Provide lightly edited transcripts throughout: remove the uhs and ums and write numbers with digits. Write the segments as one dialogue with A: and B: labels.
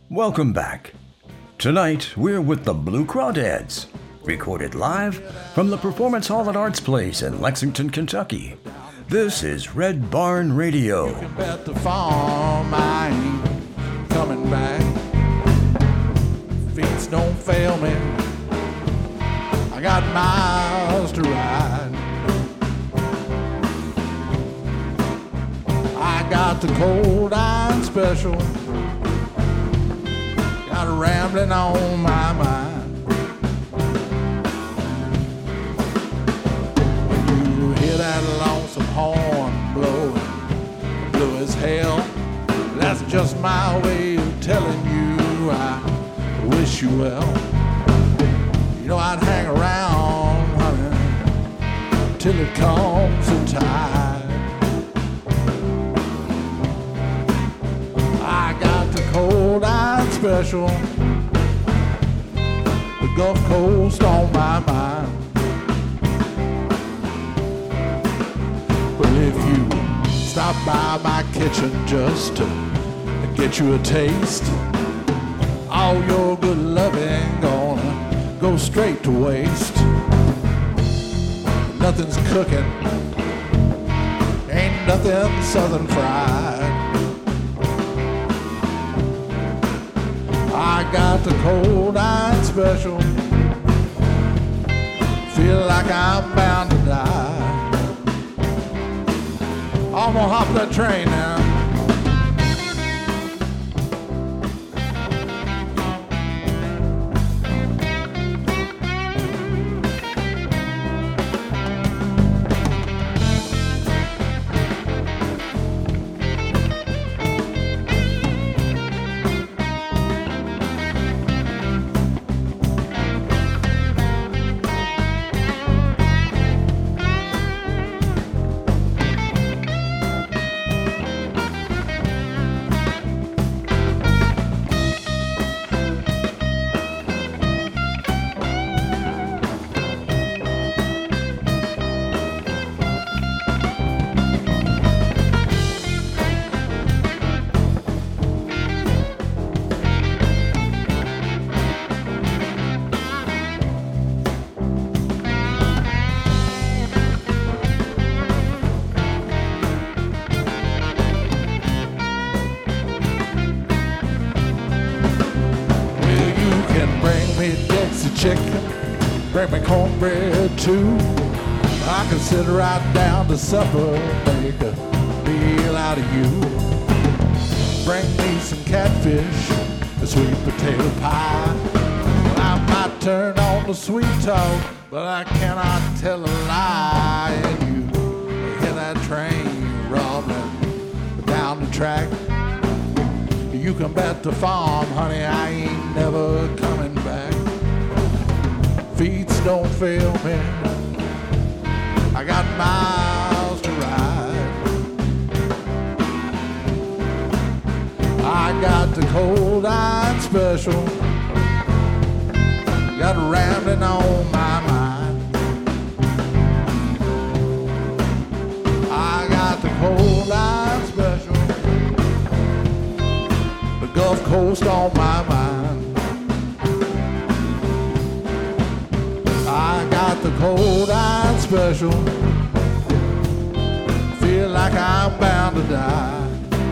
A: Welcome back. Tonight, we're with the Blue Crawdads, recorded live from the Performance Hall at Arts Place in Lexington, Kentucky. This is Red Barn Radio.
B: You can bet the farm I ain't coming back. Feet don't fail me. I got miles to ride. I got the cold iron special. Got a rambling on my mind. When you hear that lonesome horn blowing, blue as hell, that's just my way of telling you I wish you well. You know I'd hang around, honey, till it comes the tide. I got the cold iron special, the Gulf Coast on my mind. Well, if you stop by my kitchen just to get you a taste, all your good loving gonna go straight to waste. Nothing's cooking, ain't nothing southern fried. I got the cold iron special, feel like I'm bound to die. I'm gonna hop that train now. Chicken, bring me cornbread too. I can sit right down to supper, make a meal out of you. Bring me some catfish, a sweet potato pie. Well, I might turn on the sweet talk, but I cannot tell a lie. And you hear that train rumbling down the track. You can bet the farm, honey, I ain't never coming back. Feet don't fail me, I got miles to ride. I got the cold iron special, got a rambling on my mind. I got the cold iron special, the Gulf Coast on my mind. I got the cold iron special, feel like I'm bound to die.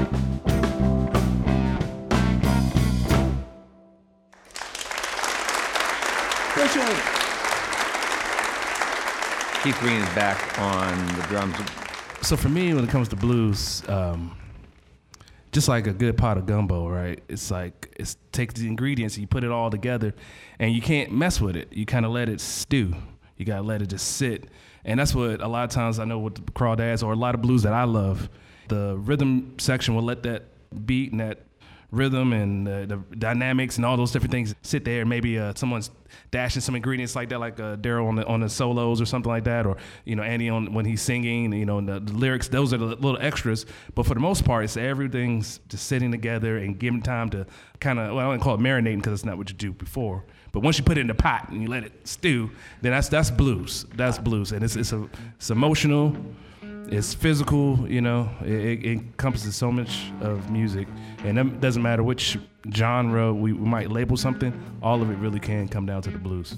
C: Keith Green is back on the drums.
D: So for me, when it comes to blues, just like a good pot of gumbo, right? It's like, take the ingredients and you put it all together and you can't mess with it. You kind of let it stew. You got to let it just sit. And that's what a lot of times I know with the Crawdads or a lot of blues that I love, the rhythm section will let that beat and that rhythm and the dynamics and all those different things sit there. Maybe someone's dashing some ingredients like that, like Daryl on the solos or something like that, or Andy when he's singing. And the lyrics, those are the little extras. But for the most part, it's everything's just sitting together and giving time to kind of, well, I don't call it marinating because that's not what you do before. But once you put it in the pot and you let it stew, then that's blues. That's blues, and it's emotional. It's physical, you know. It encompasses so much of music, and it doesn't matter which genre we might label something. All of it really can come down to the blues.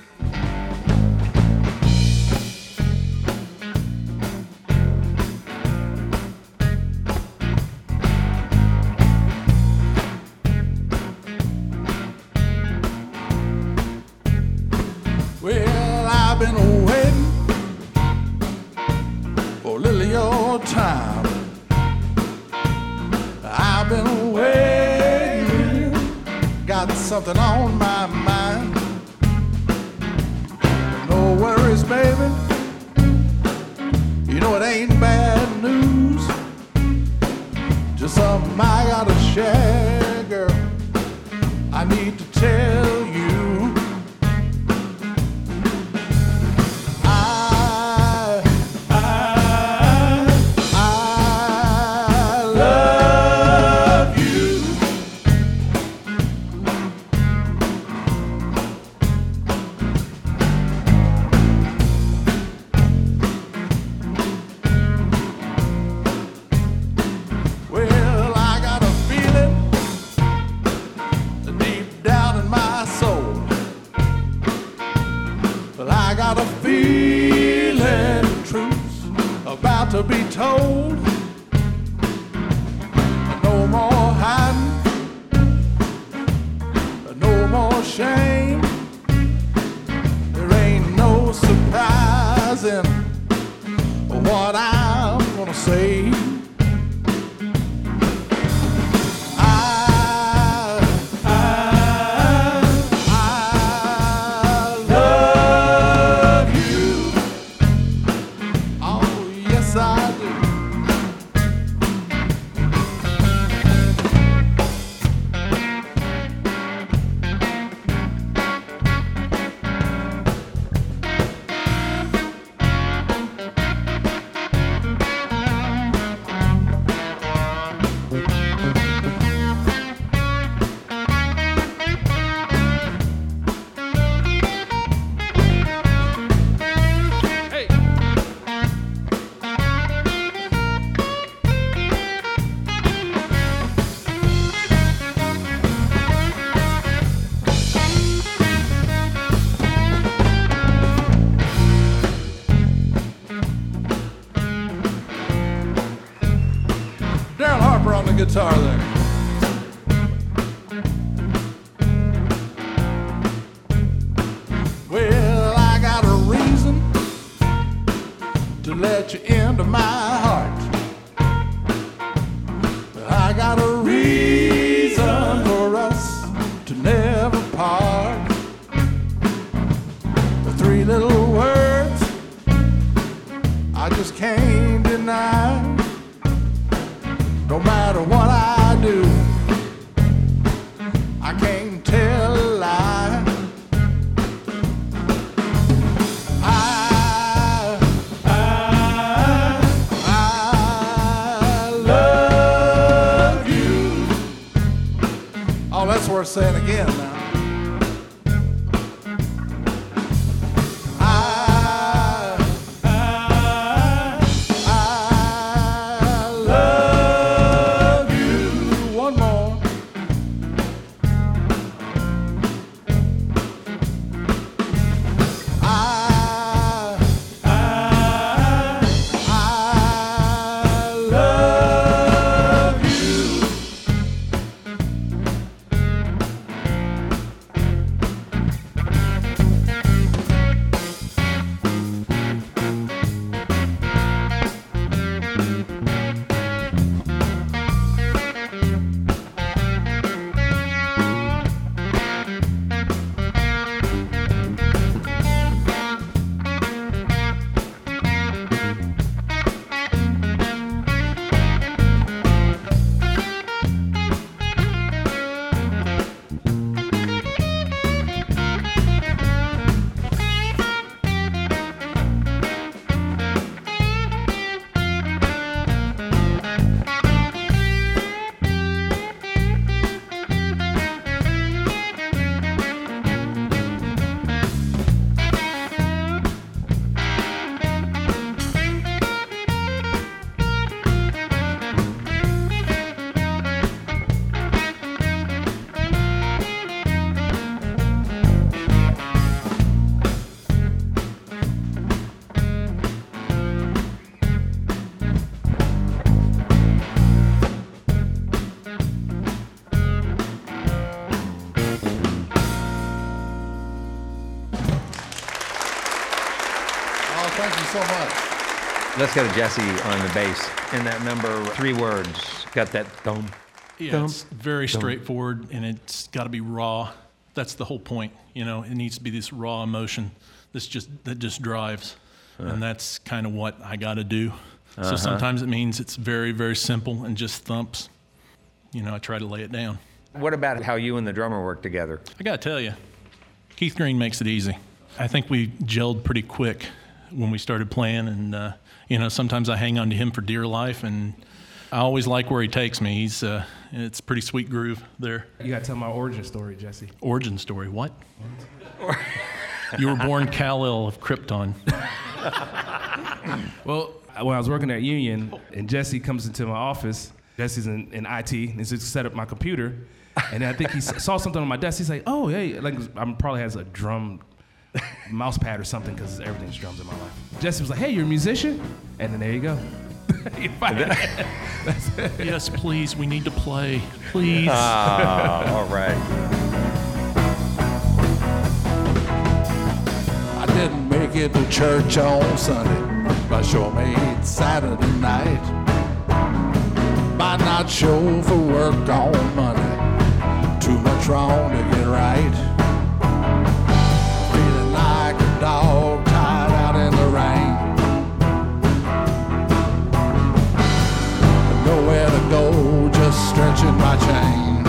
B: Well, I've been waiting for a little of your time. I've been waiting, got something on my mind. No worries, baby. You know it ain't bad news. Just something I gotta share, girl. I need to tell you. To be told, no more hiding, no more shame. There ain't no surprising what I'm gonna say. On the guitar there. Well, I got a reason to let you into my heart. I got a reason for us to never part. The three little words I just can't deny. No matter what I do, I can't tell a lie. I love you. Oh, that's worth saying again now. so much.
C: Let's go to Jesse on the bass. And that number, 3 words. Got that thumb.
E: Yeah, it's very straightforward, and it's got to be raw. That's the whole point. You know, it needs to be this raw emotion that just drives, and that's kind of what I got to do. So sometimes it means it's very, very simple and just thumps. You know, I try to lay it down.
C: What about how you and the drummer work together?
E: I got to tell you, Keith Green makes it easy. I think we gelled pretty quick when we started playing, and you know, sometimes I hang on to him for dear life, and I always like where he takes me. It's a pretty sweet groove there.
D: You got to tell my origin story, Jesse.
E: Origin story, what? You were born Kal-El of Krypton.
D: Well, when I was working at Union, and Jesse comes into my office, Jesse's in IT, and he's set up my computer, and I think he saw something on my desk. He's like, "Oh, hey," like I probably has a drum mouse pad or something because everything's drums in my life. Jesse was like, "Hey, you're a musician?" And then there you go.
E: Yes, please, we need to play. Please.
C: All right.
B: I didn't make it to church on Sunday, but sure made Saturday night. Might not show for work on Monday, too much wrong to get right. Feeling like a dog tied out in the rain. Nowhere to go, just stretching my chain.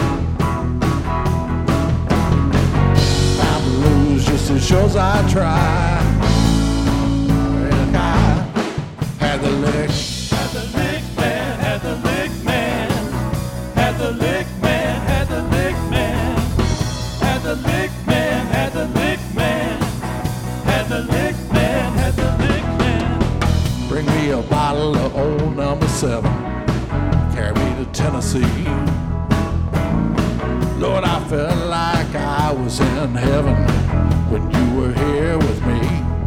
B: Bound to lose just as sure as I try. Well, I had the lick.
E: Had the lick man, had the lick man, had the lick man, had the lick man, had the lick man, had the lick man, had the lick man, had the lick man.
B: Bring me a bottle of old number 7. Carry me to Tennessee. Lord, I felt like I was in heaven when you were here with me.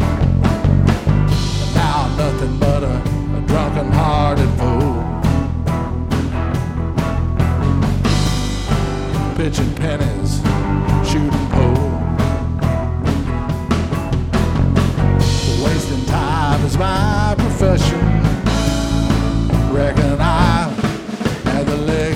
B: But now I'm nothing but a drunken-hearted fool, pitching pennies, shooting pool. Wasting time is my profession. Reckon I had the lick.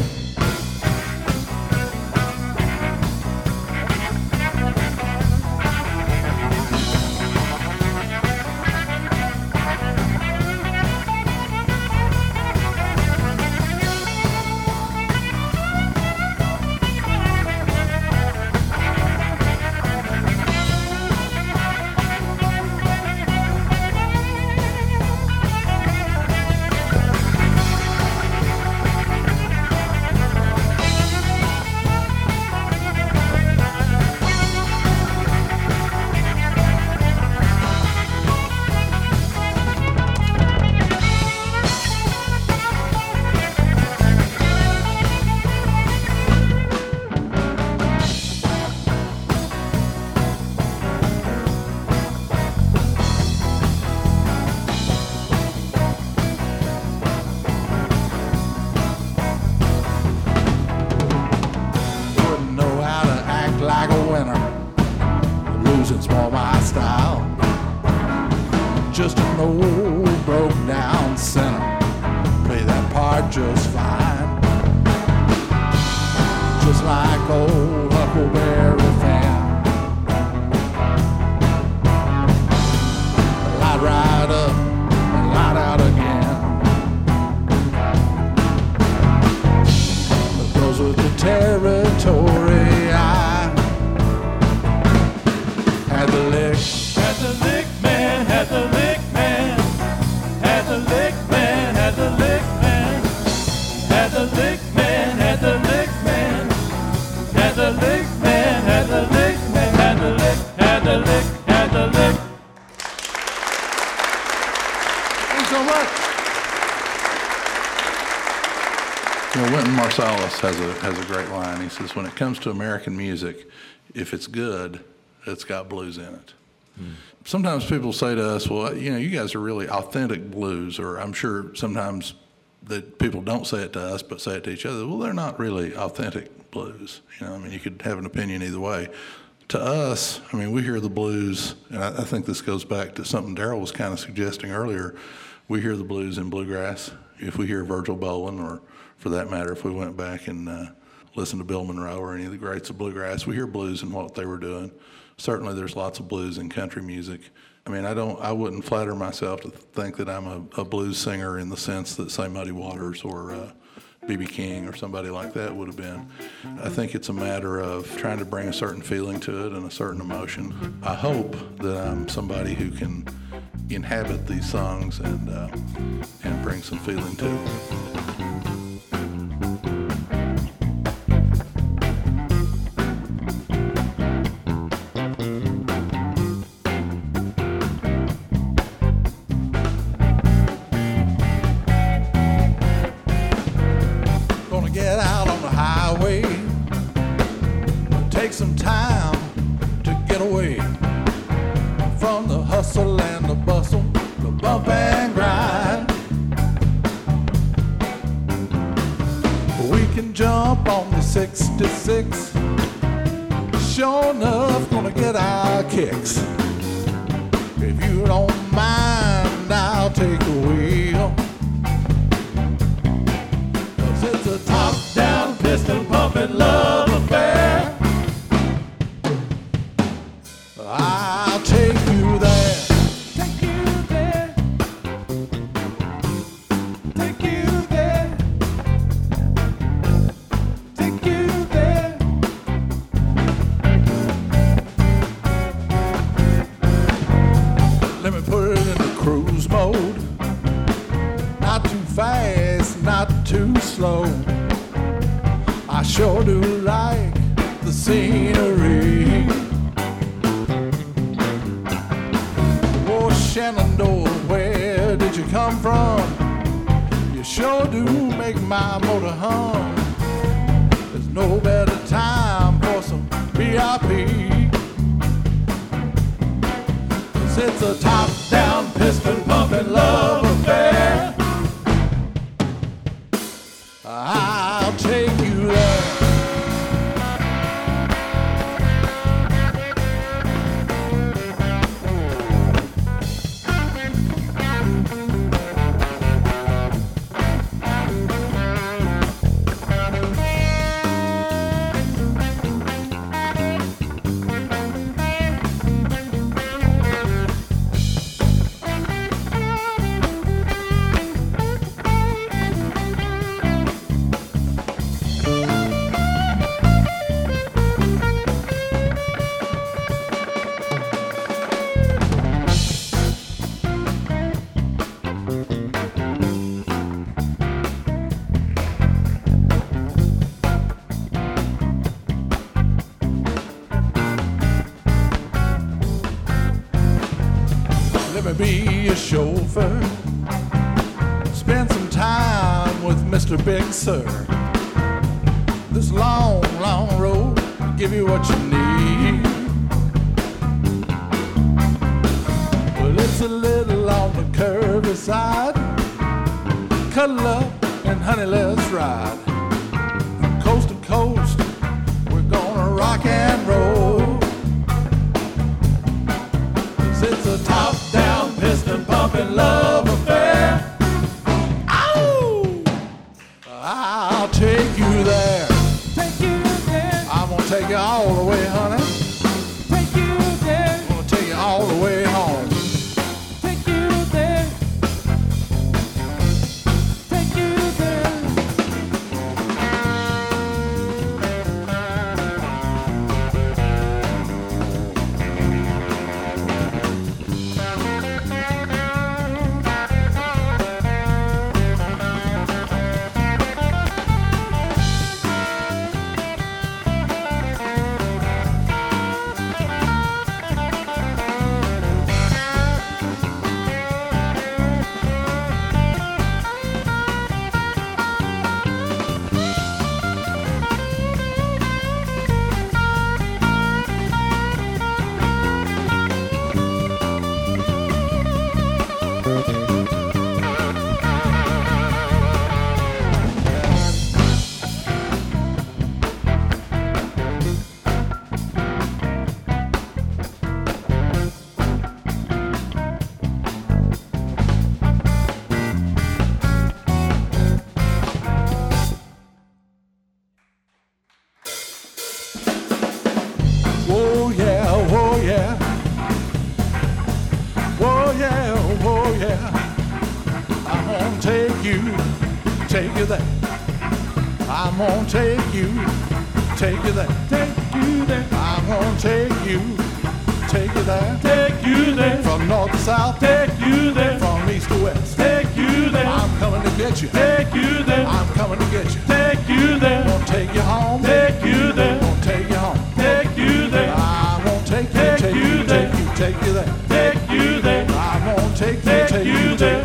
B: Losing's more my style. Just an old broke down sinner. Play that part just fine. Just like old Huckleberry Finn. Light right up and light out again. But those with the territory. Had the lick.
E: Had the lick man, had the lick man, had the lick man, had the lick man, had the lick man, had the lick man, had the lick man, had the lick man, had the lick, had the lick, had the lick.
B: Thanks so much. You know, Wynton Marsalis has a great line. He says, when it comes to American music, if it's good, it's got blues in it. Sometimes people say to us, well, you know, you guys are really authentic blues, or I'm sure sometimes that people don't say it to us but say it to each other. Well, they're not really authentic blues. You know, I mean, you could have an opinion either way. To us, I mean, we hear the blues, and I think this goes back to something Daryl was kind of suggesting earlier. We hear the blues in bluegrass. If we hear Virgil Bowen, or for that matter, if we went back and listened to Bill Monroe or any of the greats of bluegrass, we hear blues in what they were doing. Certainly there's lots of blues in country music. I mean, I wouldn't flatter myself to think that I'm a blues singer in the sense that, say, Muddy Waters or B.B. King or somebody like that would have been. I think it's a matter of trying to bring a certain feeling to it and a certain emotion. I hope that I'm somebody who can inhabit these songs and bring some feeling to it. Some time to get away from the hustle and the bustle, the bump and grind. We can jump on the 66, sure enough gonna get our kicks. If you don't mind, I'll take the wheel, 'cause it's a top-down, piston-pumping love affair. I'll take you there. Take you there. Take you there. Take you there. Let me put it in the cruise mode. Not too fast, not too slow. I sure do like the scenery. Shenandoah, where did you come from? You sure do make my motor hum. There's no better time for some VIP, 'cause it's a top-down, piston-pumping love affair. I'll take you there. Let me be your chauffeur. Spend some time with Mr. Big Sur. This long, long road will give you what you need. Well, it's a little on the curvy side. Cuddle up and honey, let's ride. From coast to coast, we're gonna rock and roll. 'Cause it's a top-down, piston-pumping love affair. Ow! I'll take you there. Take you there. I'm gonna take you all the way, honey. Take you there. I'm gonna take you all the way home. Take you there. Take you there. take you there. I'm gonna take you there. I'm gonna take you there. From north to south, from east to west, I'm coming to get you. I'm coming to get you. Gonna take you home. Gonna take you home. I'm gonna take you there. I'm gonna take you there. I'm gonna take you there. I'm gonna take you there.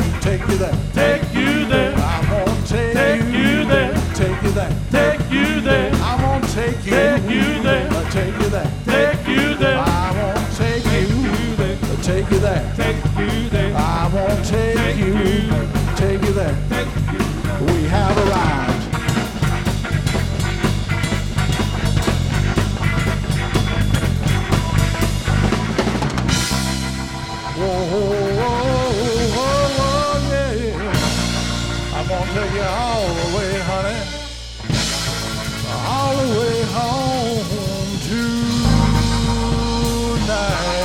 B: I'm gonna take you there. I'm gonna take you there. We have arrived. Yeah. I'm gonna take you all the way, honey. All the way home tonight.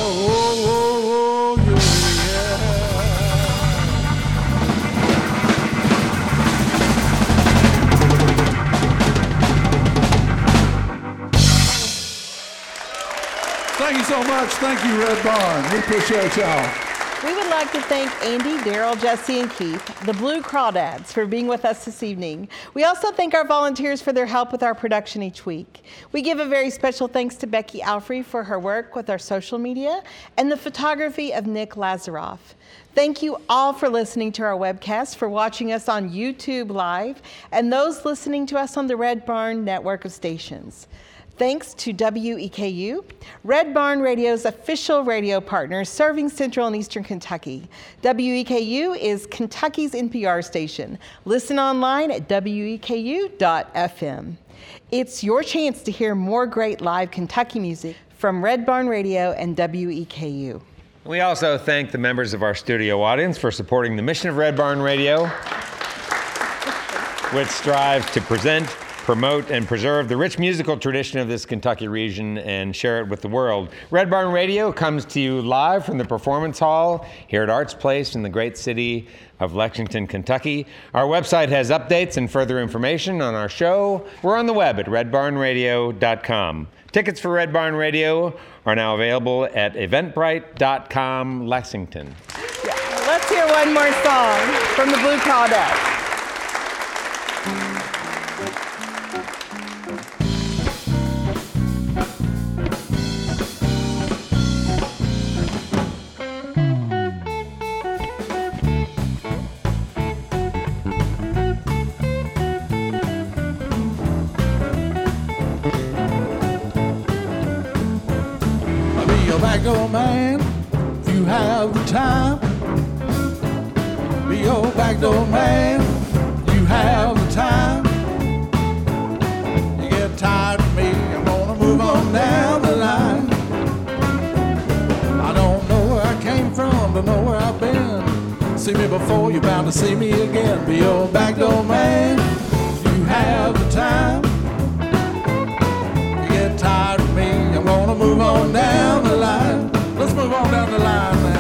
B: Thank you so much. Thank you, Red Barn. We appreciate y'all.
F: We would like to thank Andy, Daryl, Jesse, and Keith, the Blue Crawdads, for being with us this evening. We also thank our volunteers for their help with our production each week. We give a very special thanks to Becky Alfrey for her work with our social media and the photography of Nick Lazaroff. Thank you all for listening to our webcast, for watching us on YouTube Live, and those listening to us on the Red Barn network of stations. Thanks to WEKU, Red Barn Radio's official radio partner serving Central and Eastern Kentucky. WEKU is Kentucky's NPR station. Listen online at weku.fm. It's your chance to hear more great live Kentucky music from Red Barn Radio and WEKU.
C: We also thank the members of our studio audience for supporting the mission of Red Barn Radio, which strives to present, promote, and preserve the rich musical tradition of this Kentucky region and share it with the world. Red Barn Radio comes to you live from the Performance Hall here at Arts Place in the great city of Lexington, Kentucky. Our website has updates and further information on our show. We're on the web at redbarnradio.com. Tickets for Red Barn Radio are now available at eventbrite.com Lexington.
F: Yeah. Let's hear one more song from the Blue Crawdads.
B: Backdoor man, if you have the time. Be your backdoor man, you have the time. You get tired of me, I'm gonna move on down the line. I don't know where I came from, don't know where I've been. See me before, you're bound to see me again. Be your backdoor man, you have the time. You get tired of me, I'm gonna move on down the line. Let's move on down the line now.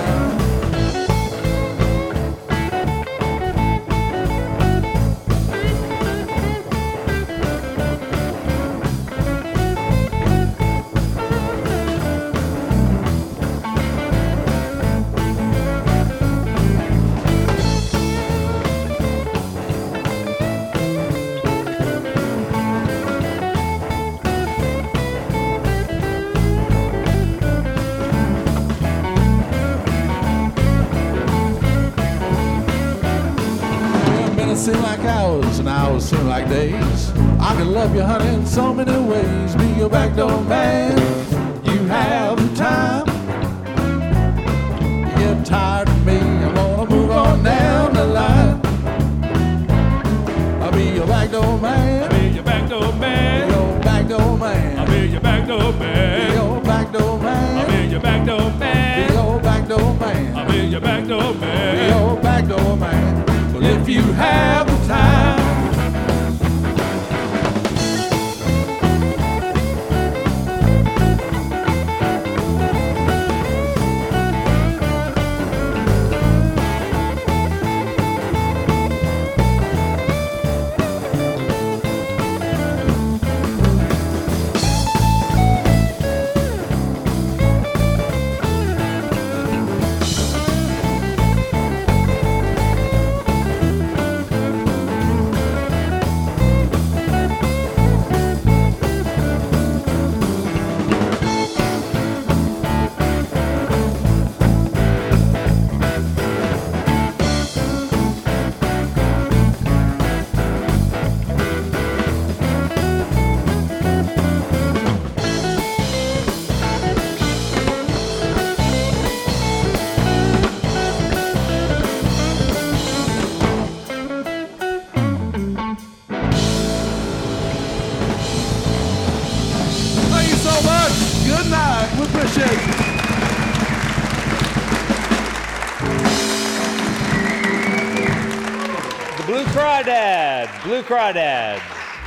B: Seem like hours and hours seem like days. I can love you, honey, in so many ways. Be your backdoor man, you have the time. You get tired of me, I'm gonna move on down the line. I'll be your backdoor man.
G: I'll be your backdoor man.
B: Be your backdoor man.
G: I'll be your backdoor man.
B: Be your backdoor man.
G: I'll be your backdoor man.
B: Be your backdoor man.
G: I'll be your backdoor man.
B: Be your backdoor man. Well, if you have the time. Good night. We appreciate you.
C: The Blue Crawdads. Blue Crawdads.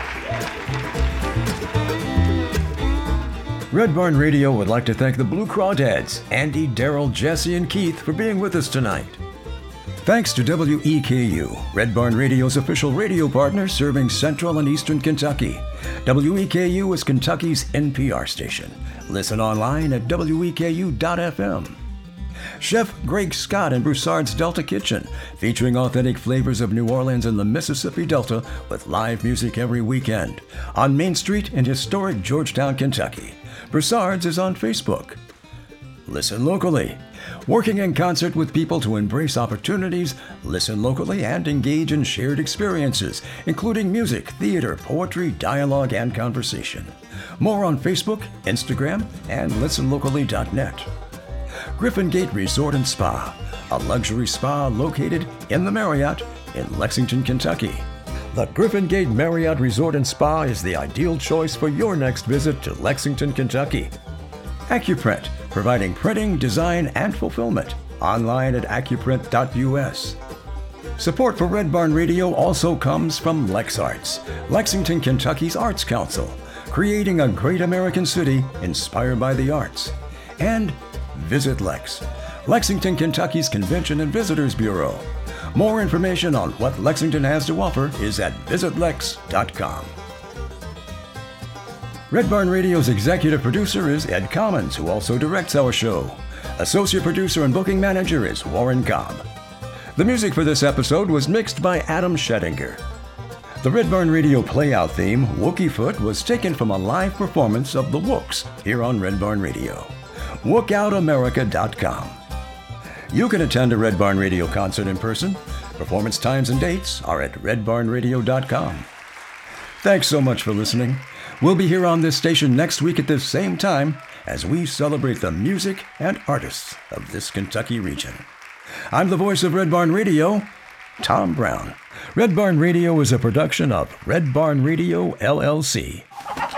A: Red Barn Radio would like to thank the Blue Crawdads, Andy, Daryl, Jesse, and Keith for being with us tonight. Thanks to WEKU, Red Barn Radio's official radio partner serving Central and Eastern Kentucky. WEKU is Kentucky's NPR station. Listen online at weku.fm. Chef Greg Scott and Broussard's Delta Kitchen, featuring authentic flavors of New Orleans and the Mississippi Delta with live music every weekend. On Main Street in historic Georgetown, Kentucky. Broussard's is on Facebook. Listen locally. Working in concert with people to embrace opportunities, listen locally, and engage in shared experiences, including music, theater, poetry, dialogue, and conversation. More on Facebook, Instagram, and listenlocally.net. Griffin Gate Resort and Spa, a luxury spa located in the Marriott in Lexington, Kentucky. The Griffin Gate Marriott Resort and Spa is the ideal choice for your next visit to Lexington, Kentucky. Accuprint, providing printing, design, and fulfillment. Online at accuprint.us. Support for Red Barn Radio also comes from LexArts, Lexington, Kentucky's Arts Council, creating a great American city inspired by the arts. And Visit Lex, Lexington, Kentucky's Convention and Visitors Bureau. More information on what Lexington has to offer is at visitlex.com. Red Barn Radio's executive producer is Ed Commons, who also directs our show. Associate producer and booking manager is Warren Cobb. The music for this episode was mixed by Adam Schettinger. The Red Barn Radio playout theme, Wookie Foot, was taken from a live performance of The Wooks here on Red Barn Radio. WookOutAmerica.com. You can attend a Red Barn Radio concert in person. Performance times and dates are at redbarnradio.com. Thanks so much for listening. We'll be here on this station next week at this same time as we celebrate the music and artists of this Kentucky region. I'm the voice of Red Barn Radio, Tom Brown. Red Barn Radio is a production of Red Barn Radio, LLC.